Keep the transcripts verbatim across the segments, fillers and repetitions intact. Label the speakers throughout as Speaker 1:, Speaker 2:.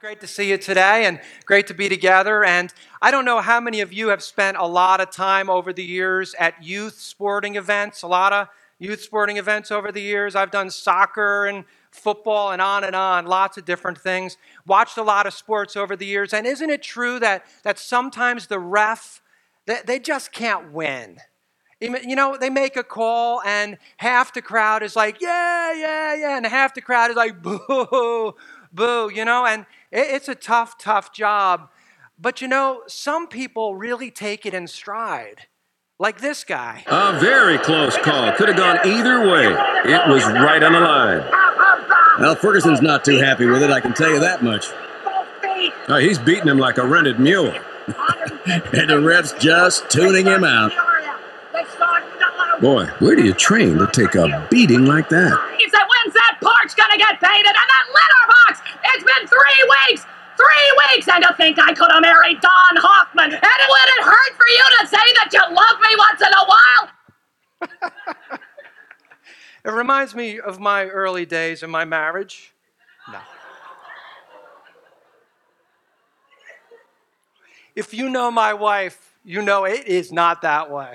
Speaker 1: Great to see you today and great to be together. And I don't know how many of you have spent a lot of time over the years at youth sporting events, a lot of youth sporting events over the years. I've done soccer and football and on and on, lots of different things. Watched a lot of sports over the years. And isn't it true that, that sometimes the ref, they, they just can't win? You know, they make a call and half the crowd is like, yeah, yeah, yeah. And half the crowd is like, boo, boo, you know. And it's a tough, tough job. But, you know, some people really take it in stride. Like this guy.
Speaker 2: A very close call. Could have gone either way. It was right on the line. Well, Ferguson's not too happy with it, I can tell you that much. Oh, he's beating him like a rented mule. And the ref's just tuning him out. Boy, where do you train to take a beating like that?
Speaker 3: He said, when's that porch gonna get painted and that litter box? It's been three weeks! Three weeks! And to think I could have married Don Hoffman. And would it hurt for you to say that you love me once in a while?
Speaker 1: It reminds me of my early days in my marriage. No. If you know my wife, you know it is not that way.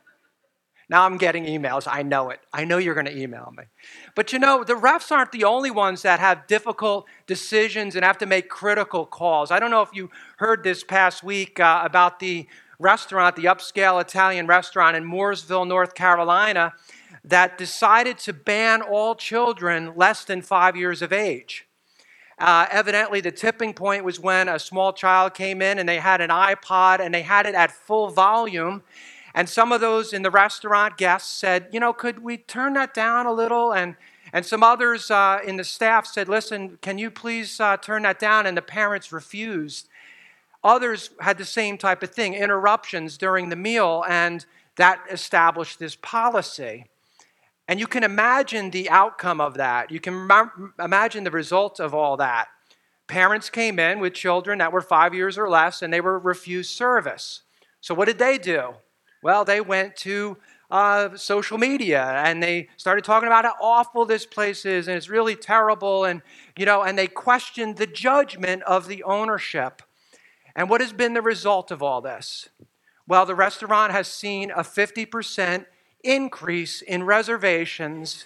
Speaker 1: Now I'm getting emails. I know it. I know you're going to email me. But you know, the refs aren't the only ones that have difficult decisions and have to make critical calls. I don't know if you heard this past week uh, about the restaurant, the upscale Italian restaurant in Mooresville, North Carolina, that decided to ban all children less than five years of age. Uh, evidently, the tipping point was when a small child came in and they had an iPod and they had it at full volume. And some of those in the restaurant guests said, you know, could we turn that down a little? And and some others uh, in the staff said, listen, can you please uh, turn that down? And the parents refused. Others had the same type of thing, interruptions during the meal, and that established this policy. And you can imagine the outcome of that. You can m- imagine the result of all that. Parents came in with children that were five years or less, and they were refused service. So what did they do? Well, they went to uh, social media and they started talking about how awful this place is and it's really terrible, and you know, and they questioned the judgment of the ownership. And what has been the result of all this? Well, the restaurant has seen a fifty percent increase in reservations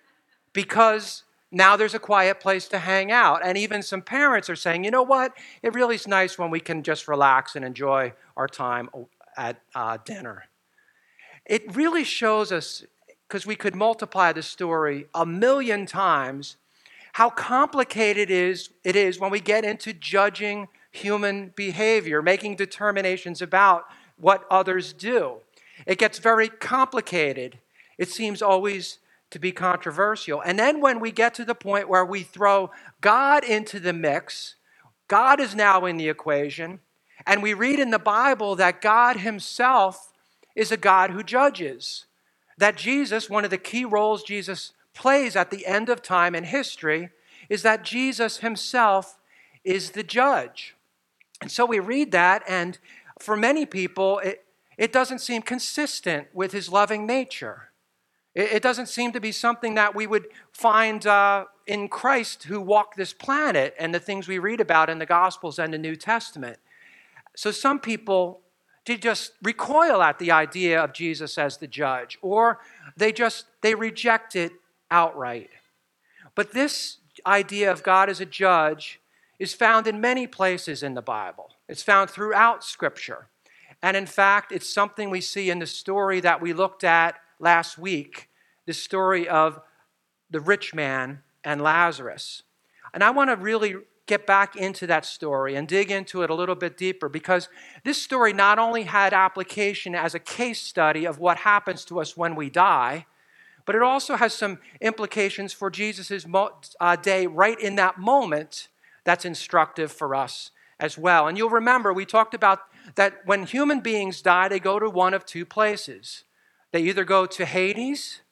Speaker 1: because now there's a quiet place to hang out. And even some parents are saying, you know what? It really is nice when we can just relax and enjoy our time at uh, dinner. It really shows us, because we could multiply the story a million times, how complicated it is, it is when we get into judging human behavior, making determinations about what others do. It gets very complicated. It seems always to be controversial. And then when we get to the point where we throw God into the mix, God is now in the equation, and we read in the Bible that God himself is a God who judges. That Jesus, one of the key roles Jesus plays at the end of time in history, is that Jesus himself is the judge. And so we read that, and for many people, it, it doesn't seem consistent with his loving nature. It, it doesn't seem to be something that we would find uh, in Christ who walked this planet and the things we read about in the Gospels and the New Testament. So some people, they just recoil at the idea of Jesus as the judge, or they just, they reject it outright. But this idea of God as a judge is found in many places in the Bible. It's found throughout Scripture. And in fact, it's something we see in the story that we looked at last week, the story of the rich man and Lazarus. And I want to really get back into that story and dig into it a little bit deeper, because this story not only had application as a case study of what happens to us when we die, but it also has some implications for Jesus' uh, day right in that moment that's instructive for us as well. And you'll remember we talked about that when human beings die, they go to one of two places. They either go to Hades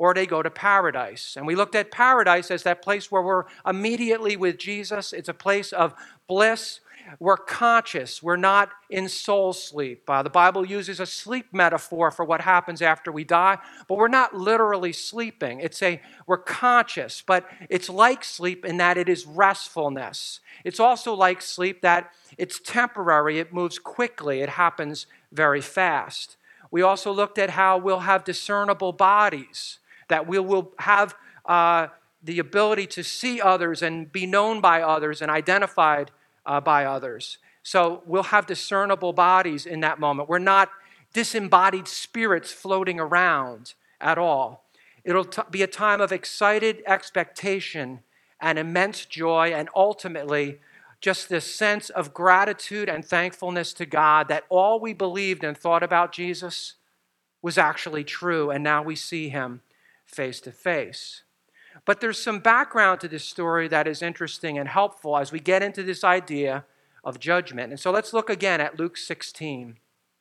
Speaker 1: or they go to paradise. And we looked at paradise as that place where we're immediately with Jesus. It's a place of bliss. We're conscious. We're not in soul sleep. Uh, the Bible uses a sleep metaphor for what happens after we die, but we're not literally sleeping. It's a, we're conscious, but it's like sleep in that it is restfulness. It's also like sleep that it's temporary. It moves quickly. It happens very fast. We also looked at how we'll have discernible bodies, that we will have uh, the ability to see others and be known by others and identified uh, by others. So we'll have discernible bodies in that moment. We're not disembodied spirits floating around at all. It'll t- be a time of excited expectation and immense joy, and ultimately just this sense of gratitude and thankfulness to God that all we believed and thought about Jesus was actually true, and now we see him face to face. But there's some background to this story that is interesting and helpful as we get into this idea of judgment. And so let's look again at Luke sixteen.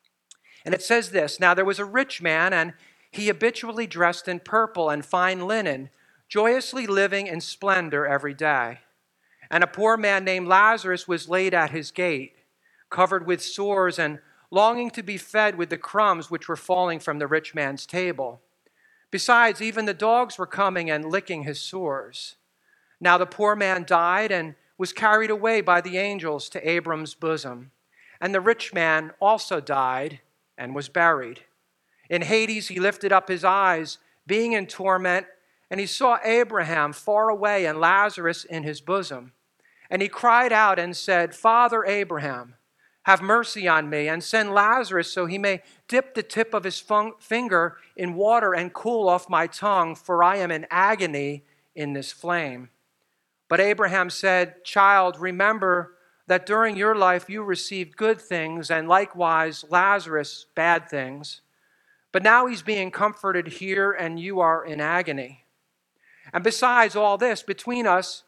Speaker 1: And it says this, "Now there was a rich man, and he habitually dressed in purple and fine linen, joyously living in splendor every day. And a poor man named Lazarus was laid at his gate, covered with sores and longing to be fed with the crumbs which were falling from the rich man's table. Besides, even the dogs were coming and licking his sores. Now the poor man died and was carried away by the angels to Abram's bosom. And the rich man also died and was buried. In Hades he lifted up his eyes, being in torment, and he saw Abraham far away and Lazarus in his bosom. And he cried out and said, 'Father Abraham, have mercy on me, and send Lazarus so he may dip the tip of his fung- finger in water and cool off my tongue, for I am in agony in this flame.' But Abraham said, 'Child, remember that during your life you received good things, and likewise Lazarus bad things. But now he's being comforted here, and you are in agony. And besides all this, between us,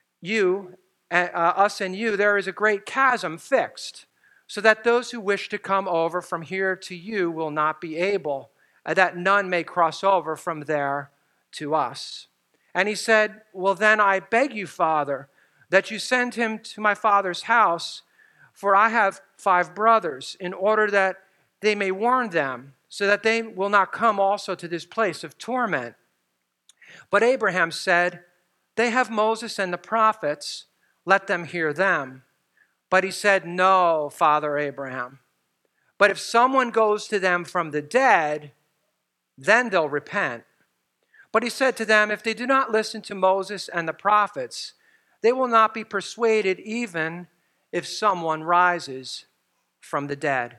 Speaker 1: you, uh, us and you, there is a great chasm fixed, so that those who wish to come over from here to you will not be able, uh, that none may cross over from there to us.' And he said, 'Well, then I beg you, Father, that you send him to my father's house, for I have five brothers, in order that they may warn them, so that they will not come also to this place of torment.' But Abraham said, 'They have Moses and the prophets, let them hear them.' But he said, 'No, Father Abraham. But if someone goes to them from the dead, then they'll repent.' But he said to them, 'If they do not listen to Moses and the prophets, they will not be persuaded even if someone rises from the dead.'"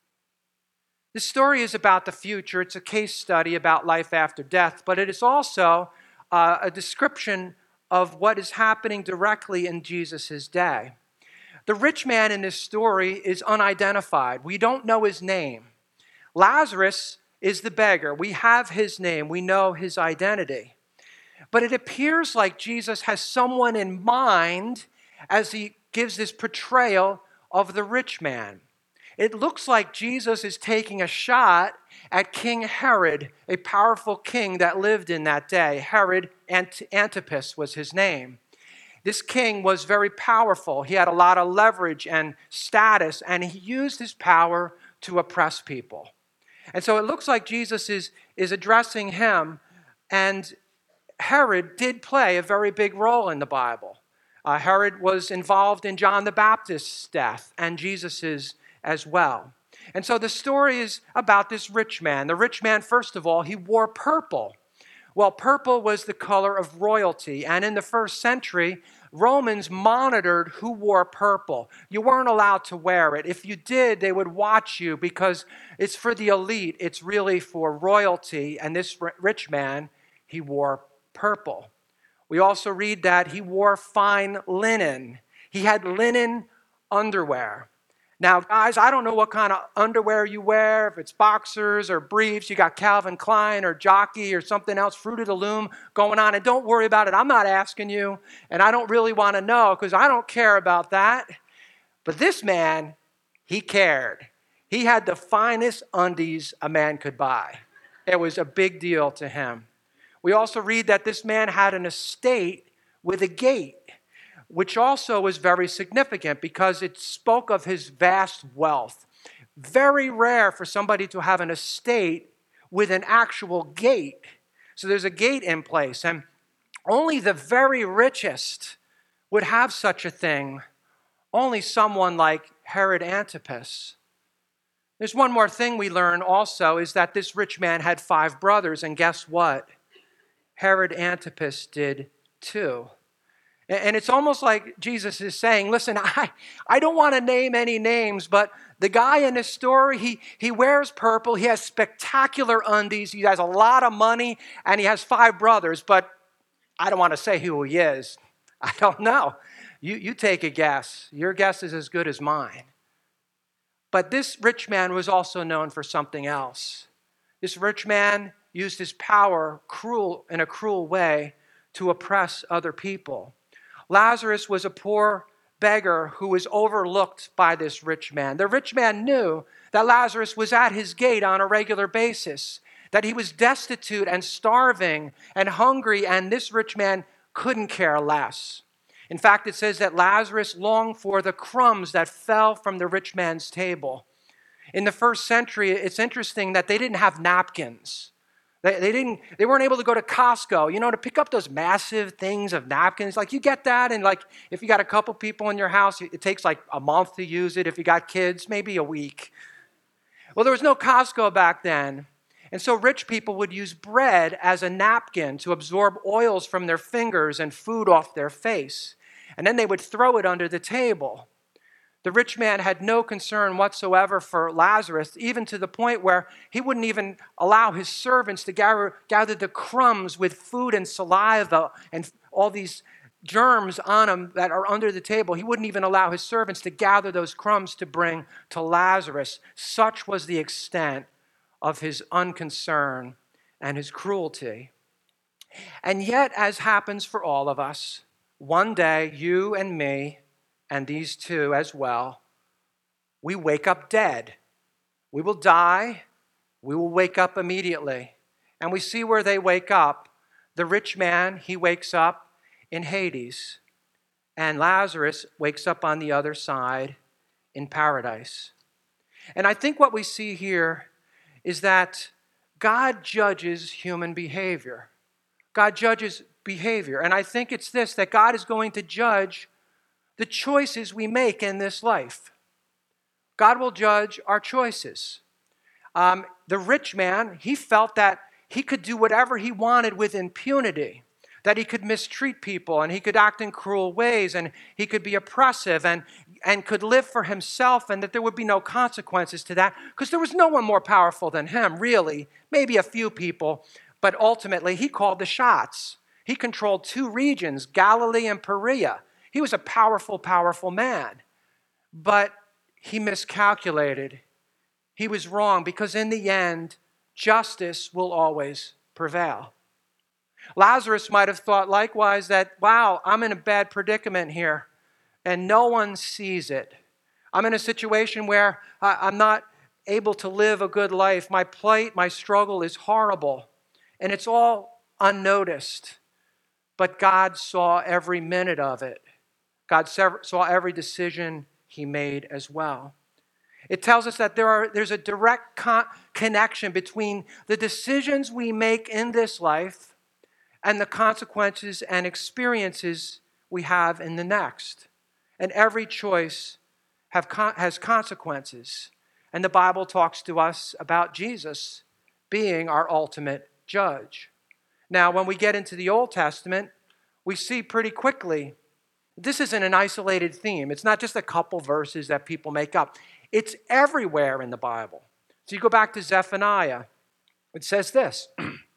Speaker 1: This story is about the future. It's a case study about life after death, but it is also uh, a description of what is happening directly in Jesus' day. The rich man in this story is unidentified. We don't know his name. Lazarus is the beggar. We have his name. We know his identity. But it appears like Jesus has someone in mind as he gives this portrayal of the rich man. It looks like Jesus is taking a shot at King Herod, a powerful king that lived in that day. Herod Ant- Antipas was his name. This king was very powerful. He had a lot of leverage and status, and he used his power to oppress people. And so it looks like Jesus is, is addressing him, and Herod did play a very big role in the Bible. Uh, Herod was involved in John the Baptist's death and Jesus's as well. And so the story is about this rich man. The rich man, first of all, he wore purple. Well, purple was the color of royalty, and in the first century, Romans monitored who wore purple. You weren't allowed to wear it. If you did, they would watch you because it's for the elite. It's really for royalty, and this rich man, he wore purple. We also read that he wore fine linen. He had linen underwear. Now, guys, I don't know what kind of underwear you wear, if it's boxers or briefs, you got Calvin Klein or Jockey or something else, Fruit of the Loom going on, and don't worry about it. I'm not asking you, and I don't really want to know because I don't care about that. But this man, he cared. He had the finest undies a man could buy. It was a big deal to him. We also read that this man had an estate with a gate, which also was very significant because it spoke of his vast wealth. Very rare for somebody to have an estate with an actual gate. So there's a gate in place, and only the very richest would have such a thing. Only someone like Herod Antipas. There's one more thing we learn also, is that this rich man had five brothers, and guess what? Herod Antipas did too. And it's almost like Jesus is saying, listen, I, I don't want to name any names, but the guy in this story, he, he wears purple, he has spectacular undies, he has a lot of money, and he has five brothers, but I don't want to say who he is. I don't know. You, you take a guess. Your guess is as good as mine. But this rich man was also known for something else. This rich man used his power cruel in a cruel way to oppress other people. Lazarus was a poor beggar who was overlooked by this rich man. The rich man knew that Lazarus was at his gate on a regular basis, that he was destitute and starving and hungry, and this rich man couldn't care less. In fact, it says that Lazarus longed for the crumbs that fell from the rich man's table. In the first century, it's interesting that they didn't have napkins. They, they didn't. They weren't able to go to Costco, you know, to pick up those massive things of napkins. Like, you get that, and like, if you got a couple people in your house, it takes like a month to use it. If you got kids, maybe a week. Well, there was no Costco back then. And so rich people would use bread as a napkin to absorb oils from their fingers and food off their face. And then they would throw it under the table. The rich man had no concern whatsoever for Lazarus, even to the point where he wouldn't even allow his servants to gather, gather the crumbs with food and saliva and all these germs on them that are under the table. He wouldn't even allow his servants to gather those crumbs to bring to Lazarus. Such was the extent of his unconcern and his cruelty. And yet, as happens for all of us, one day, you and me, and these two as well, we wake up dead. We will die. We will wake up immediately. And we see where they wake up. The rich man, he wakes up in Hades. And Lazarus wakes up on the other side in paradise. And I think what we see here is that God judges human behavior. God judges behavior. And I think it's this, that God is going to judge the choices we make in this life. God will judge our choices. Um, the rich man, he felt that he could do whatever he wanted with impunity, that he could mistreat people and he could act in cruel ways and he could be oppressive and, and could live for himself, and that there would be no consequences to that because there was no one more powerful than him, really. Maybe a few people, but ultimately he called the shots. He controlled two regions, Galilee and Perea. He was a powerful, powerful man. But he miscalculated. He was wrong because in the end, justice will always prevail. Lazarus might have thought likewise that, wow, I'm in a bad predicament here and no one sees it. I'm in a situation where I'm not able to live a good life. My plight, my struggle is horrible and it's all unnoticed. But God saw every minute of it. God saw every decision he made as well. It tells us that there are there's a direct con- connection between the decisions we make in this life and the consequences and experiences we have in the next. And every choice have con- has consequences. And the Bible talks to us about Jesus being our ultimate judge. Now, when we get into the Old Testament, we see pretty quickly this isn't an isolated theme. It's not just a couple verses that people make up. It's everywhere in the Bible. So you go back to Zephaniah. It says this,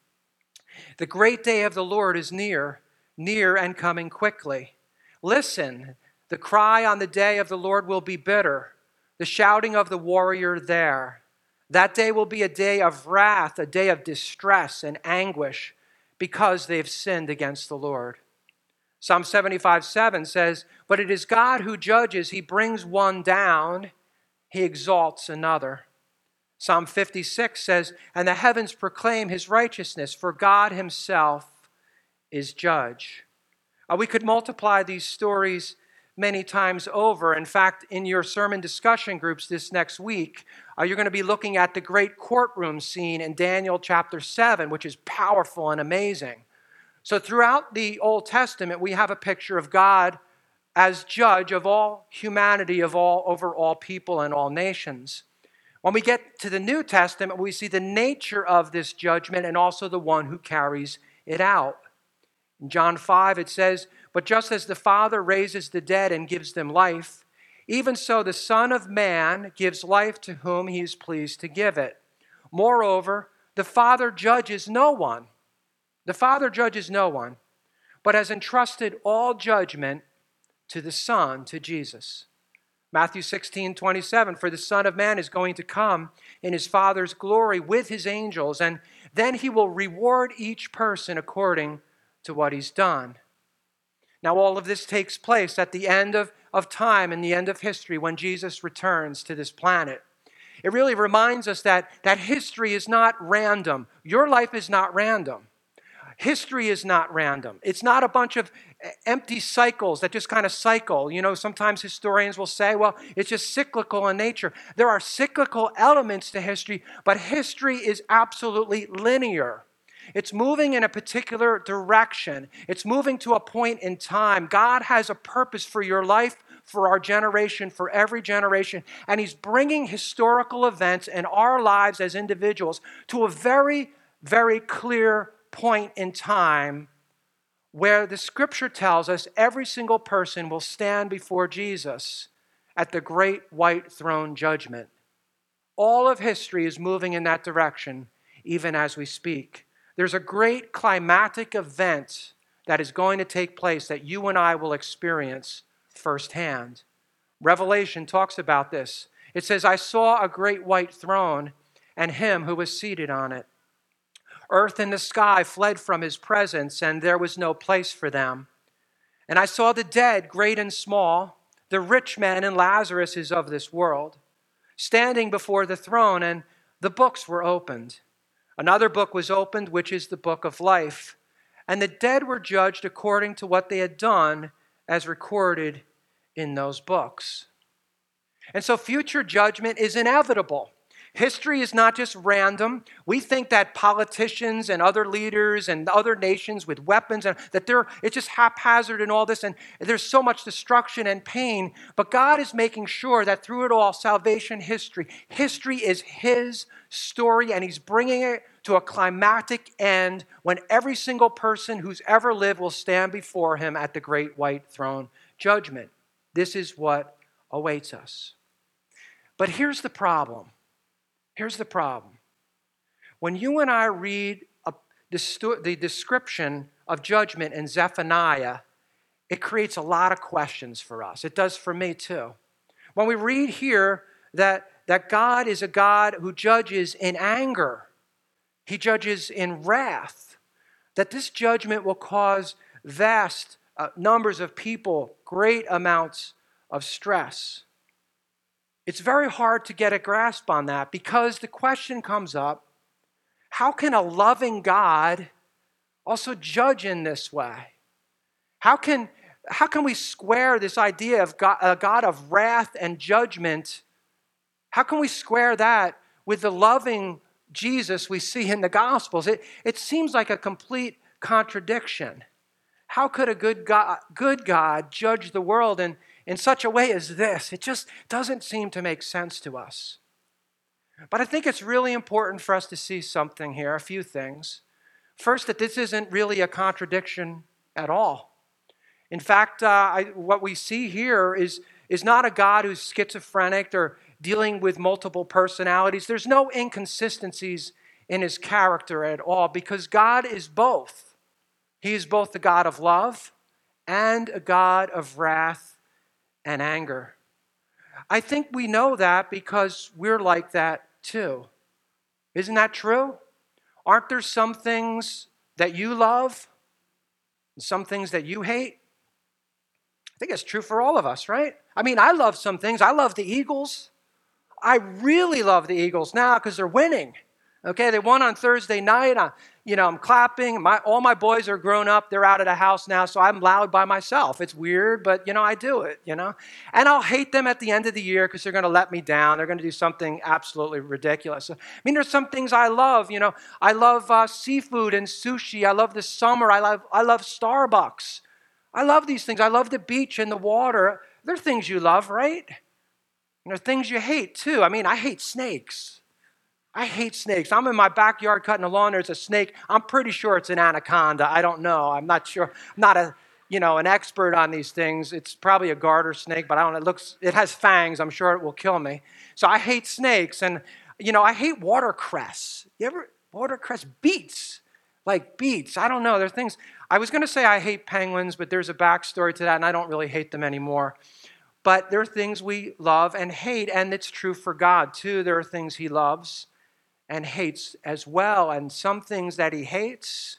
Speaker 1: the great day of the Lord is near, near and coming quickly. Listen, the cry on the day of the Lord will be bitter, the shouting of the warrior there. That day will be a day of wrath, a day of distress and anguish because they've sinned against the Lord. Psalm seventy-five seven says, but it is God who judges. He brings one down, he exalts another. Psalm fifty-six says, "And the heavens proclaim his righteousness, for God himself is judge." Uh, we could multiply these stories many times over. In fact, in your sermon discussion groups this next week, uh, you're going to be looking at the great courtroom scene in Daniel chapter seven, which is powerful and amazing. So throughout the Old Testament, we have a picture of God as judge of all humanity, of all over all people and all nations. When we get to the New Testament, we see the nature of this judgment and also the one who carries it out. In John five, it says, "But just as the Father raises the dead and gives them life, even so the Son of Man gives life to whom he is pleased to give it. Moreover, the Father judges no one. The Father judges no one, but has entrusted all judgment to the Son, to Jesus." Matthew sixteen twenty-seven, "For the Son of Man is going to come in his Father's glory with his angels, and then he will reward each person according to what he's done." Now, all of this takes place at the end of, of time and the end of history when Jesus returns to this planet. It really reminds us that, that history is not random. Your life is not random. History is not random. It's not a bunch of empty cycles that just kind of cycle. You know, sometimes historians will say, well, it's just cyclical in nature. There are cyclical elements to history, but history is absolutely linear. It's moving in a particular direction. It's moving to a point in time. God has a purpose for your life, for our generation, for every generation, and he's bringing historical events in our lives as individuals to a very, very clear point in time where the scripture tells us every single person will stand before Jesus at the great white throne judgment. All of history is moving in that direction, even as we speak. There's a great climatic event that is going to take place that you and I will experience firsthand. Revelation talks about this. It says, "I saw a great white throne and him who was seated on it. Earth and the sky fled from his presence, and there was no place for them. And I saw the dead, great and small, the rich men and Lazarus is of this world, standing before the throne, and the books were opened. Another book was opened, which is the book of life. And the dead were judged according to what they had done, as recorded in those books." And so future judgment is inevitable. History is not just random. We think that politicians and other leaders and other nations with weapons, and that they're it's just haphazard and all this, and there's so much destruction and pain. But God is making sure that through it all, salvation history, history is his story, and he's bringing it to a climactic end when every single person who's ever lived will stand before him at the great white throne judgment. This is what awaits us. But here's the problem. Here's the problem. When you and I read a, the description of judgment in Zephaniah, it creates a lot of questions for us. It does for me too. When we read here that, that God is a God who judges in anger, he judges in wrath, that this judgment will cause vast uh, numbers of people great amounts of stress. It's very hard to get a grasp on that because the question comes up, how can a loving God also judge in this way? How can, how can we square this idea of God, a God of wrath and judgment? How can we square that with the loving Jesus we see in the Gospels? It, it seems like a complete contradiction. How could a good God, good God judge the world in, in such a way as this? It just doesn't seem to make sense to us. But I think it's really important for us to see something here, a few things. First, that this isn't really a contradiction at all. In fact, uh, I, what we see here is, is not a God who's schizophrenic or dealing with multiple personalities. There's no inconsistencies in his character at all because God is both. He is both the God of love and a God of wrath and anger. I think we know that because we're like that too. Isn't that true? Aren't there some things that you love and some things that you hate? I think it's true for all of us, right? I mean, I love some things. I love the Eagles. I really love the Eagles now because they're winning. Okay, they won on Thursday night. I, you know, I'm clapping. My, all my boys are grown up. They're out of the house now, so I'm loud by myself. It's weird, but, you know, I do it, you know. And I'll hate them at the end of the year because they're going to let me down. They're going to do something absolutely ridiculous. I mean, there's some things I love, you know. I love uh, seafood and sushi. I love the summer. I love, I love Starbucks. I love these things. I love the beach and the water. They're things you love, right? And there are things you hate, too. I mean, I hate snakes. I hate snakes. I'm in my backyard cutting the lawn. There's a snake. I'm pretty sure it's an anaconda. I don't know. I'm not sure. I'm not a, you know, an expert on these things. It's probably a garter snake, but I don't know. It looks, it has fangs. I'm sure it will kill me. So I hate snakes. And, you know, I hate watercress. You ever, watercress beets, like beets. I don't know. There are things, I was going to say I hate penguins, but there's a backstory to that, and I don't really hate them anymore. But there are things we love and hate, and it's true for God, too. There are things he loves and hates as well. And some things that he hates,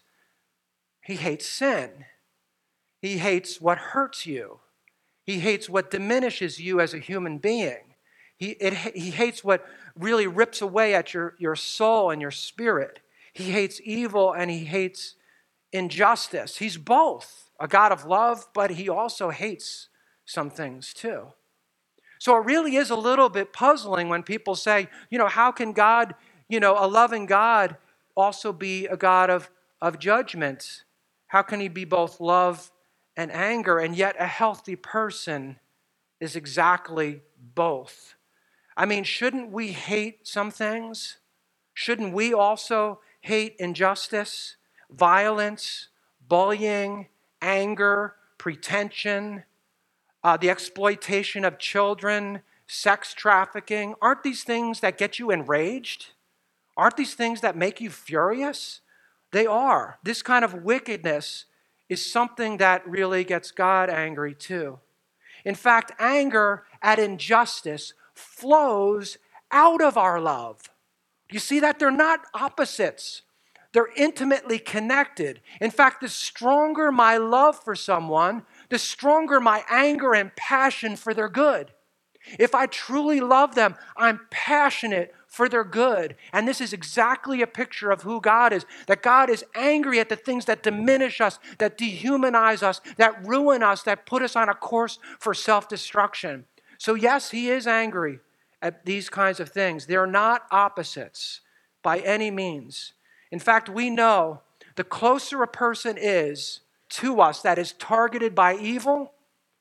Speaker 1: he hates sin. He hates what hurts you. He hates what diminishes you as a human being. He, it, he hates what really rips away at your, your soul and your spirit. He hates evil and he hates injustice. He's both a God of love, but he also hates some things too. So it really is a little bit puzzling when people say, you know, how can God, you know, a loving God also be a God of, of judgment? How can he be both love and anger? And yet a healthy person is exactly both. I mean, shouldn't we hate some things? Shouldn't we also hate injustice, violence, bullying, anger, pretension, uh, the exploitation of children, sex trafficking? Aren't these things that get you enraged? Aren't these things that make you furious? They are. This kind of wickedness is something that really gets God angry too. In fact, anger at injustice flows out of our love. You see that? They're not opposites. They're intimately connected. In fact, the stronger my love for someone, the stronger my anger and passion for their good. If I truly love them, I'm passionate for their good. And this is exactly a picture of who God is. That God is angry at the things that diminish us, that dehumanize us, that ruin us, that put us on a course for self-destruction. So yes, he is angry at these kinds of things. They're not opposites by any means. In fact, we know the closer a person is to us that is targeted by evil,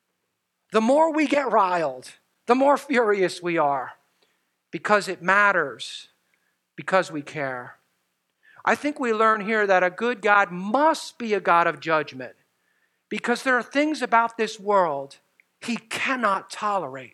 Speaker 1: the more we get riled, the more furious we are, because it matters, because we care. I think we learn here that a good God must be a God of judgment, because there are things about this world he cannot tolerate.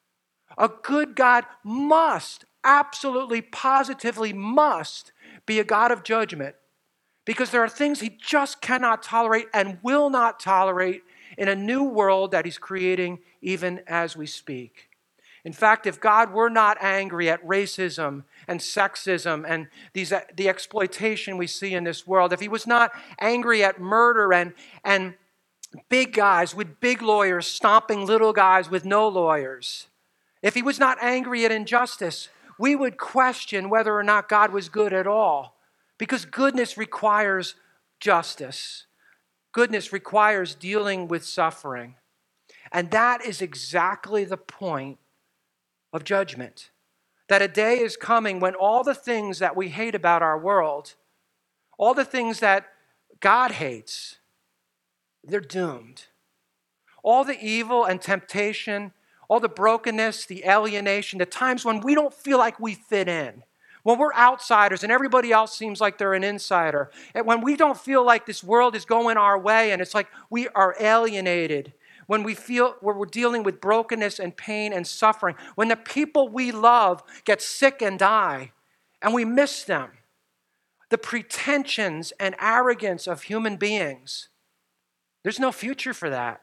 Speaker 1: A good God must, absolutely, positively must be a God of judgment, because there are things he just cannot tolerate and will not tolerate in a new world that he's creating even as we speak. In fact, if God were not angry at racism and sexism and these, the exploitation we see in this world, if he was not angry at murder and, and big guys with big lawyers stomping little guys with no lawyers, if he was not angry at injustice, we would question whether or not God was good at all, because goodness requires justice. Goodness requires dealing with suffering. And that is exactly the point of judgment. That a day is coming when all the things that we hate about our world, all the things that God hates, they're doomed. All the evil and temptation, all the brokenness, the alienation, the times when we don't feel like we fit in, when we're outsiders and everybody else seems like they're an insider, and when we don't feel like this world is going our way and it's like we are alienated, when we feel where we're dealing with brokenness and pain and suffering, when the people we love get sick and die and we miss them, the pretensions and arrogance of human beings, there's no future for that.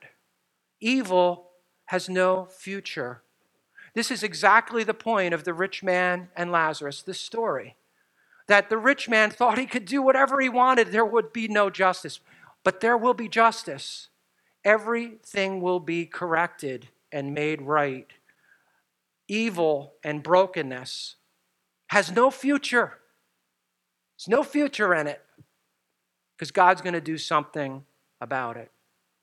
Speaker 1: Evil has no future. This is exactly the point of the rich man and Lazarus, this story. That the rich man thought he could do whatever he wanted. There would be no justice. But there will be justice. Everything will be corrected and made right. evil and brokenness has no future. There's no future in it because God's going to do something about it.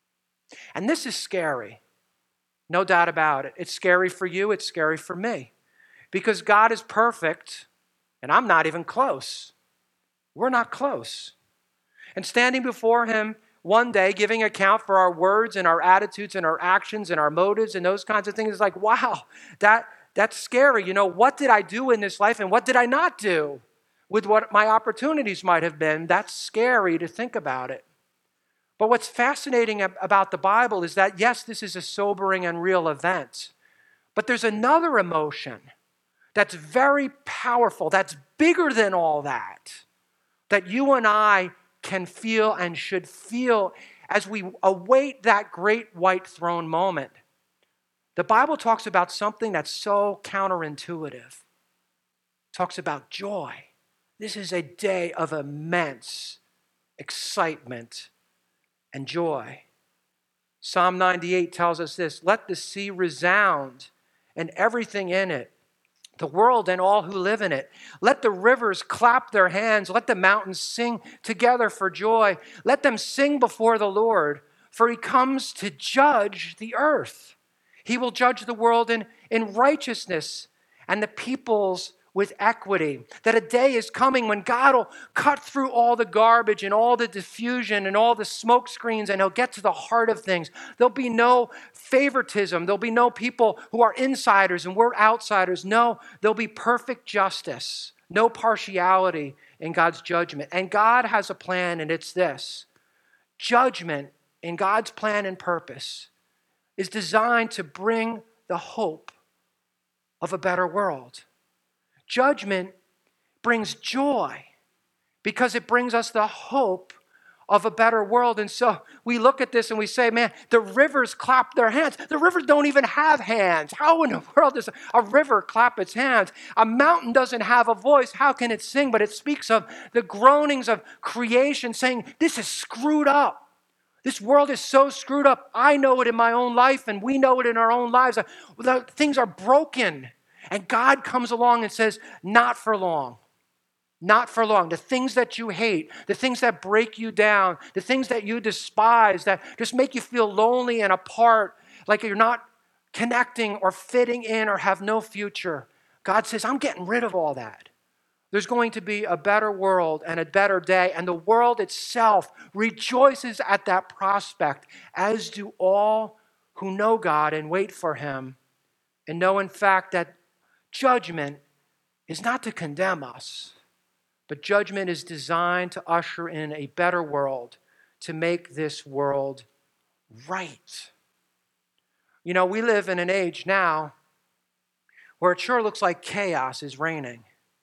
Speaker 1: And this is scary. No doubt about it. It's scary for you. It's scary for me. Because God is perfect, and I'm not even close. We're not close. And standing before Him one day, giving account for our words and our attitudes and our actions and our motives and those kinds of things is like, wow, that, that's scary. You know, what did I do in this life and what did I not do with what my opportunities might have been? That's scary to think about it. But what's fascinating about the Bible is that, yes, this is a sobering and real event, but there's another emotion that's very powerful, that's bigger than all that, that you and I can feel and should feel as we await that great white throne moment. The Bible talks about something that's so counterintuitive. It talks about joy. This is a day of immense excitement and joy. Psalm ninety-eight tells us this: let the sea resound and everything in it, the world and all who live in it. Let the rivers clap their hands. Let the mountains sing together for joy. Let them sing before the Lord, for He comes to judge the earth. He will judge the world in, in righteousness and the peoples with equity. That a day is coming when God will cut through all the garbage and all the diffusion and all the smoke screens, and He'll get to the heart of things. There'll be no favoritism. There'll be no people who are insiders and we're outsiders. No, there'll be perfect justice, no partiality in God's judgment. And God has a plan, and it's this: judgment in God's plan and purpose is designed to bring the hope of a better world. Judgment brings joy because it brings us the hope of a better world. And so we look at this and we say, man, the rivers clap their hands. The rivers don't even have hands. How in the world does a river clap its hands? A mountain doesn't have a voice. How can it sing? But it speaks of the groanings of creation, saying, this is screwed up. This world is so screwed up. I know it in my own life, and we know it in our own lives. The things are broken. And God comes along and says, not for long. Not for long. The things that you hate, the things that break you down, the things that you despise, that just make you feel lonely and apart, like you're not connecting or fitting in or have no future. God says, I'm getting rid of all that. There's going to be a better world and a better day, and the world itself rejoices at that prospect, as do all who know God and wait for Him and know, in fact, that judgment is not to condemn us, but judgment is designed to usher in a better world, to make this world right. You know, we live in an age now where it sure looks like chaos is reigning.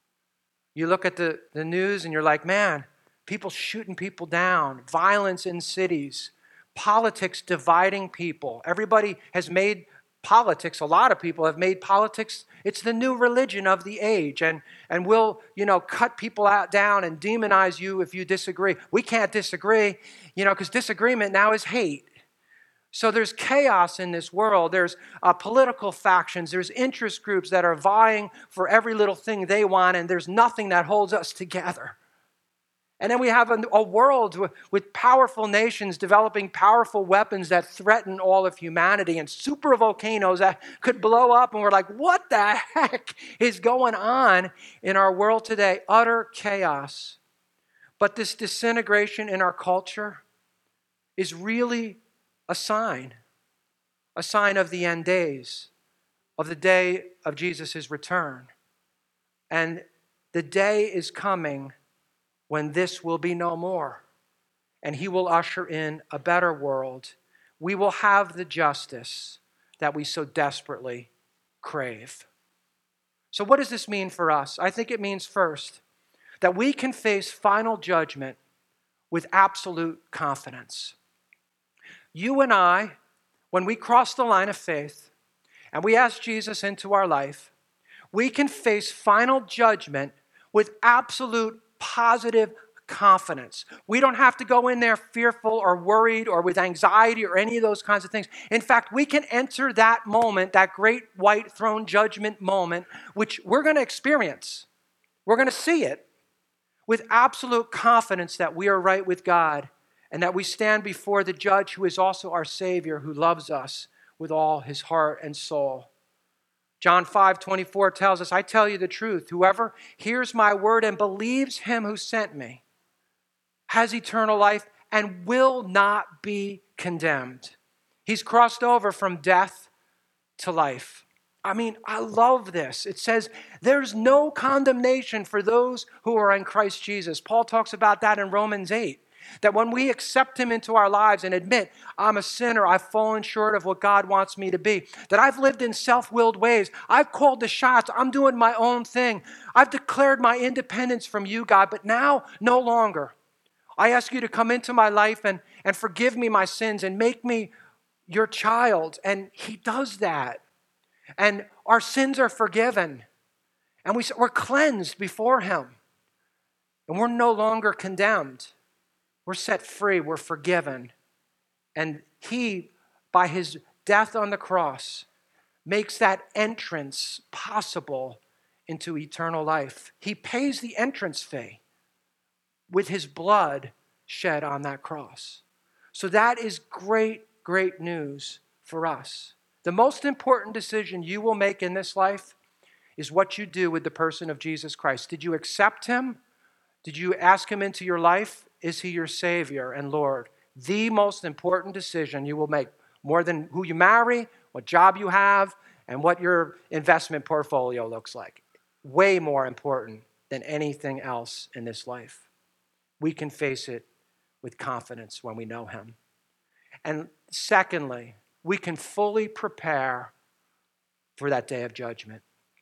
Speaker 1: You look at the, the news and you're like, man, people shooting people down, violence in cities, politics dividing people. Everybody has made politics, a lot of people have made politics, it's the new religion of the age, and, and we'll, you know, cut people out down and demonize you if you disagree. We can't disagree, you know, because disagreement now is hate. So there's chaos in this world. There's uh, political factions. There's interest groups that are vying for every little thing they want, and there's nothing that holds us together. And then we have a, a world with, with powerful nations developing powerful weapons that threaten all of humanity, and super volcanoes that could blow up, and we're like, what the heck is going on in our world today? Utter chaos. But this disintegration in our culture is really a sign, a sign of the end days, of the day of Jesus' return. And the day is coming when this will be no more, and He will usher in a better world. We will have the justice that we so desperately crave. So what does this mean for us? I think it means, first, that we can face final judgment with absolute confidence. You and I, when we cross the line of faith and we ask Jesus into our life, we can face final judgment with absolute positive confidence. We don't have to go in there fearful or worried or with anxiety or any of those kinds of things. In fact, we can enter that moment, that great white throne judgment moment, which we're going to experience. We're going to see it with absolute confidence that we are right with God and that we stand before the judge who is also our Savior, who loves us with all his heart and soul. John five twenty-four tells us, I tell you the truth, whoever hears my word and believes him who sent me has eternal life and will not be condemned. He's crossed over from death to life. I mean, I love this. It says there's no condemnation for those who are in Christ Jesus. Paul talks about that in Romans eight. That when we accept him into our lives and admit, I'm a sinner, I've fallen short of what God wants me to be, that I've lived in self-willed ways, I've called the shots, I'm doing my own thing, I've declared my independence from you, God, but now no longer. I ask you to come into my life and, and forgive me my sins and make me your child. And he does that. And our sins are forgiven. And we, we're cleansed before him. And we're no longer condemned. We're set free, we're forgiven. And he, by his death on the cross, makes that entrance possible into eternal life. He pays the entrance fee with his blood shed on that cross. So that is great, great news for us. The most important decision you will make in this life is what you do with the person of Jesus Christ. Did you accept him? Did you ask him into your life? Is he your Savior and Lord? The most important decision you will make, more than who you marry, what job you have, and what your investment portfolio looks like. Way more important than anything else in this life. We can face it with confidence when we know him. And secondly, we can fully prepare for that day of judgment.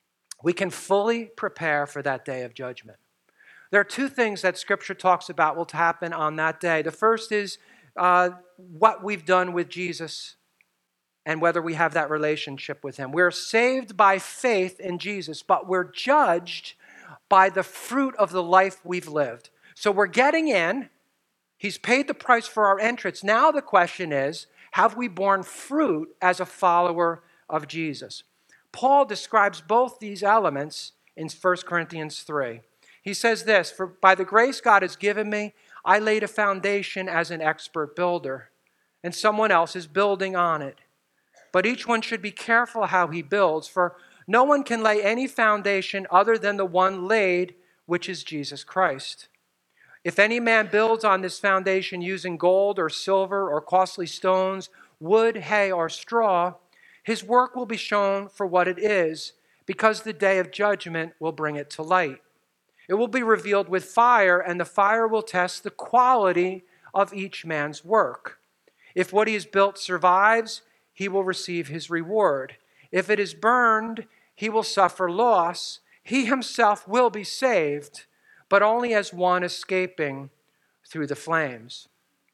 Speaker 1: We can fully prepare for that day of judgment. There are two things that Scripture talks about will happen on that day. The first is uh, what we've done with Jesus and whether we have that relationship with him. We're saved by faith in Jesus, but we're judged by the fruit of the life we've lived. So we're getting in. He's paid the price for our entrance. Now the question is, have we borne fruit as a follower of Jesus? Paul describes both these elements in First Corinthians three. He says this, for by the grace God has given me, I laid a foundation as an expert builder, and someone else is building on it. But each one should be careful how he builds, for no one can lay any foundation other than the one laid, which is Jesus Christ. If any man builds on this foundation using gold or silver or costly stones, wood, hay, or straw, his work will be shown for what it is, because the day of judgment will bring it to light. It will be revealed with fire, and the fire will test the quality of each man's work. If what he has built survives, he will receive his reward. If it is burned, he will suffer loss. He himself will be saved, but only as one escaping through the flames.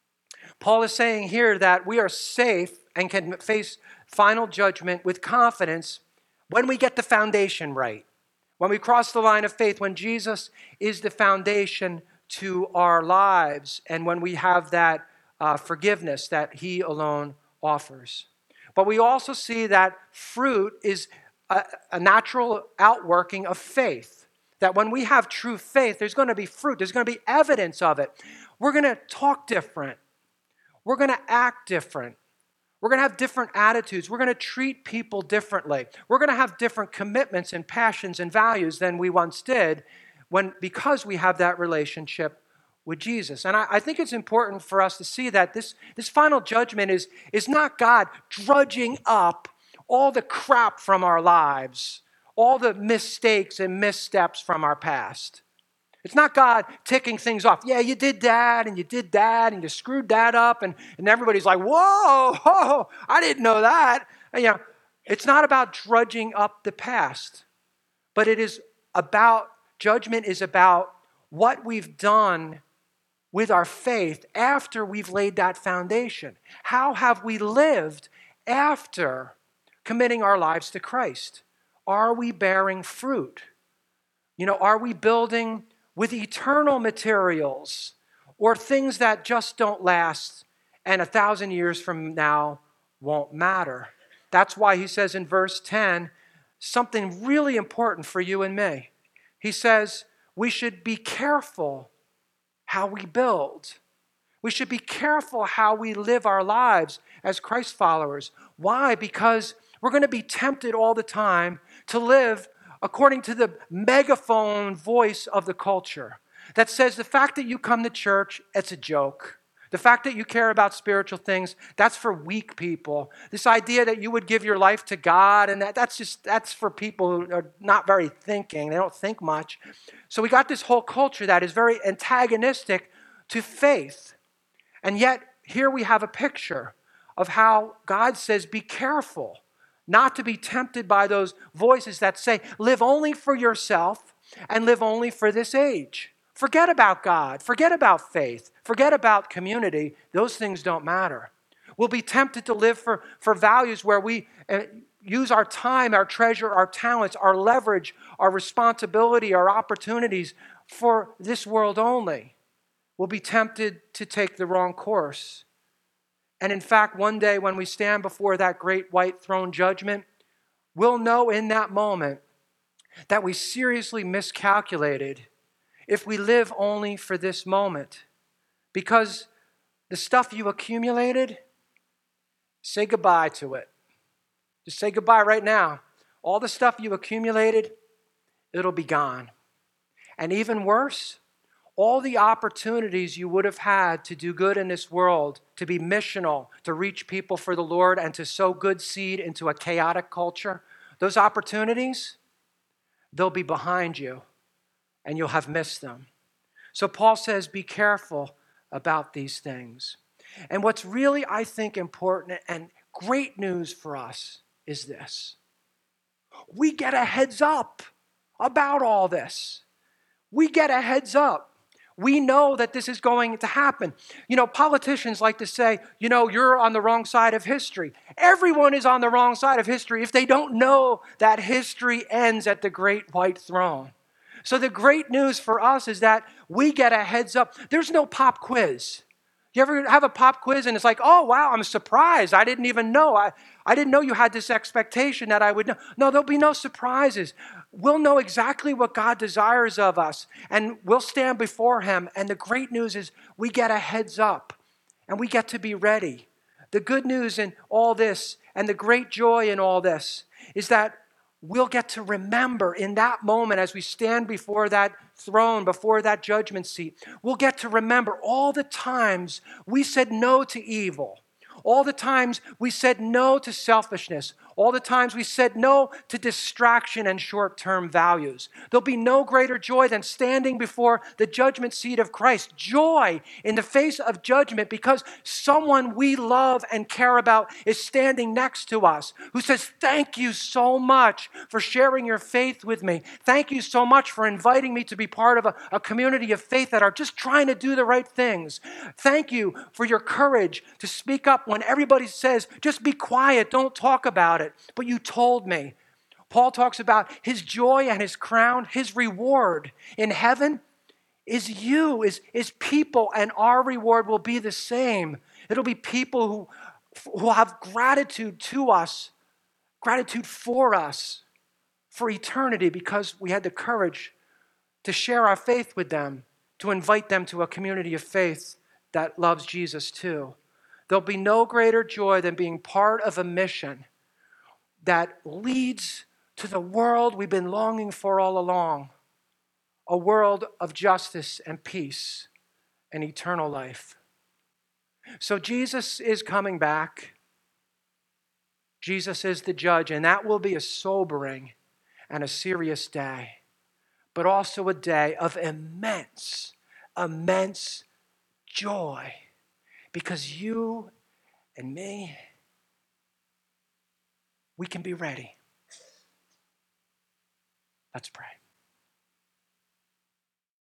Speaker 1: Paul is saying here that we are safe and can face final judgment with confidence when we get the foundation right. When we cross the line of faith, when Jesus is the foundation to our lives, and when we have that uh, forgiveness that he alone offers. But we also see that fruit is a, a natural outworking of faith. That when we have true faith, there's going to be fruit. There's going to be evidence of it. We're going to talk different. We're going to act different. We're going to have different attitudes. We're going to treat people differently. We're going to have different commitments and passions and values than we once did when, because we have that relationship with Jesus. And I, I think it's important for us to see that this, this final judgment is, is not God drudging up all the crap from our lives, all the mistakes and missteps from our past. It's not God ticking things off. Yeah, you did that, and you did that, and you screwed that up, and, and everybody's like, whoa, whoa, I didn't know that. And, you know, it's not about drudging up the past, but it is about, judgment is about what we've done with our faith after we've laid that foundation. How have we lived after committing our lives to Christ? Are we bearing fruit? You know, are we building with eternal materials or things that just don't last and a thousand years from now won't matter. That's why he says in verse ten, something really important for you and me. He says we should be careful how we build. We should be careful how we live our lives as Christ followers. Why? Because we're going to be tempted all the time to live according to the megaphone voice of the culture that says the fact that you come to church, it's a joke. The fact that you care about spiritual things, that's for weak people. This idea that you would give your life to God, and that, that's just, that's for people who are not very thinking. They don't think much. So we got this whole culture that is very antagonistic to faith. And yet, here we have a picture of how God says, be careful not to be tempted by those voices that say, live only for yourself and live only for this age. Forget about God. Forget about faith. Forget about community. Those things don't matter. We'll be tempted to live for, for values where we uh, use our time, our treasure, our talents, our leverage, our responsibility, our opportunities for this world only. We'll be tempted to take the wrong course. And in fact, one day when we stand before that great white throne judgment, we'll know in that moment that we seriously miscalculated if we live only for this moment. Because the stuff you accumulated, say goodbye to it. Just say goodbye right now. All the stuff you accumulated, it'll be gone. And even worse, all the opportunities you would have had to do good in this world, to be missional, to reach people for the Lord, and to sow good seed into a chaotic culture, those opportunities, they'll be behind you, and you'll have missed them. So Paul says, be careful about these things. And what's really, I think, important and great news for us is this. We get a heads up about all this. We get a heads up. We know that this is going to happen. You know, politicians like to say, you know, you're on the wrong side of history. Everyone is on the wrong side of history if they don't know that history ends at the great white throne. So the great news for us is that we get a heads up. There's no pop quiz. You ever have a pop quiz and it's like, oh, wow, I'm surprised. I didn't even know. I, I didn't know you had this expectation that I would know. No, there'll be no surprises. We'll know exactly what God desires of us, and we'll stand before him. And the great news is we get a heads up, and we get to be ready. The good news in all this, and the great joy in all this, is that we'll get to remember in that moment as we stand before that throne, before that judgment seat, we'll get to remember all the times we said no to evil, all the times we said no to selfishness, all the times we said no to distraction and short-term values. There'll be no greater joy than standing before the judgment seat of Christ. Joy in the face of judgment because someone we love and care about is standing next to us who says, thank you so much for sharing your faith with me. Thank you so much for inviting me to be part of a, a community of faith that are just trying to do the right things. Thank you for your courage to speak up when everybody says, just be quiet, don't talk about it. But you told me. Paul talks about his joy and his crown, his reward in heaven is you, is, is people, and our reward will be the same. It'll be people who, who have gratitude to us, gratitude for us, for eternity, because we had the courage to share our faith with them, to invite them to a community of faith that loves Jesus too. There'll be no greater joy than being part of a mission that leads to the world we've been longing for all along, a world of justice and peace and eternal life. So Jesus is coming back. Jesus is the judge, and that will be a sobering and a serious day, but also a day of immense, immense joy, because you and me, we can be ready. Let's pray.